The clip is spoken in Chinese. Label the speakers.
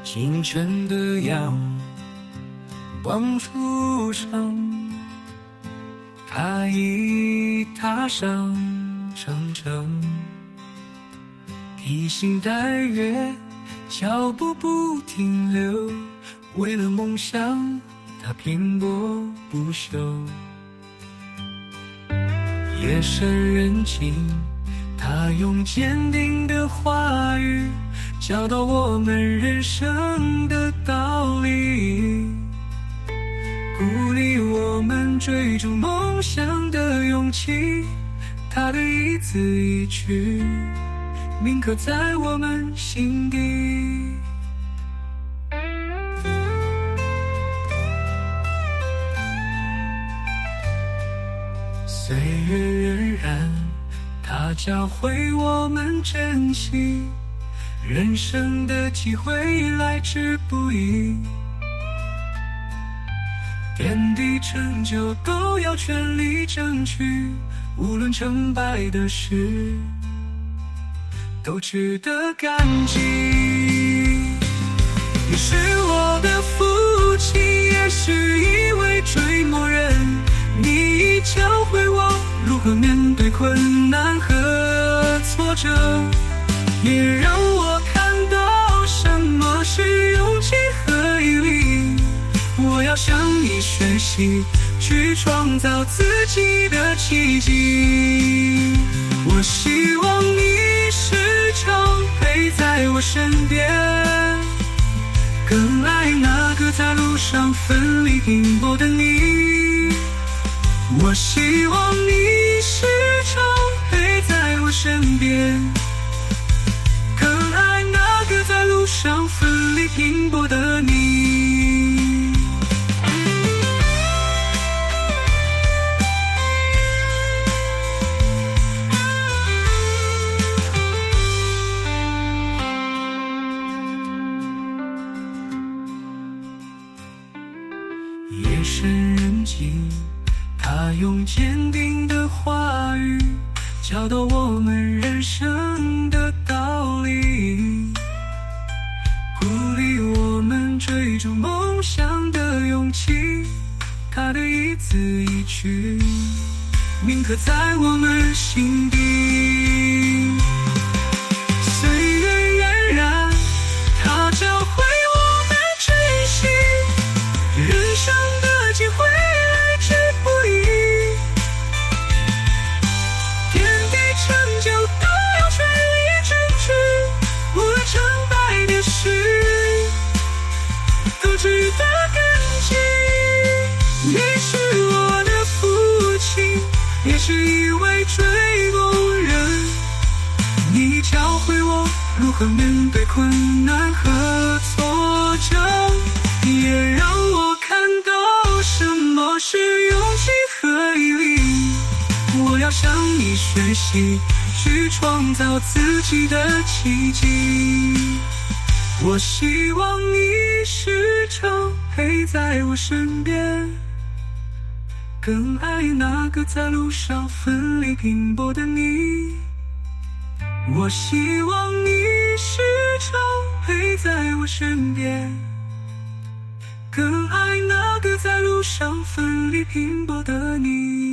Speaker 1: 清晨的阳光初升，他已踏上征程，披星戴月，脚步不停留，为了梦想他拼搏不休。夜深人静，他用坚定的话语教导我们人生的道理，鼓励我们追逐梦想的勇气。他的一字一句铭刻在我们心底。岁月荏苒，它教会我们珍惜，人生的机会来之不易，点滴成就都要全力争取，无论成败的事都值得感激。你是我的父亲，也是一位追梦人，你教会我如何面对困难和挫折，也让我看到什么是勇气和毅力。我要向你学习，去创造自己的奇迹。我希望你时常陪在我身边，更爱那个在路上奋力拼搏的你。我希望你时常陪在我身边，更爱那个在路上奋力拼搏的你。夜深人静，他用坚定的话语教导我们人生的道理，鼓励我们追逐梦想的勇气。他的一字一句铭刻在我们心底。岁月荏苒，他教会我们珍惜，人生的机会来之不易，点滴成就都要全力争取，无论成败的事都值得感激。你是我的父亲，也是一位追梦人，你教会我如何面对困难和挫折，也让我看到什么是勇气和毅力。我要向你学习，去创造自己的奇迹。我希望你时常陪在我身边，更爱那个在路上奋力拼搏的你。我希望你时常陪在我身边，更爱那个在路上奋力拼搏的你。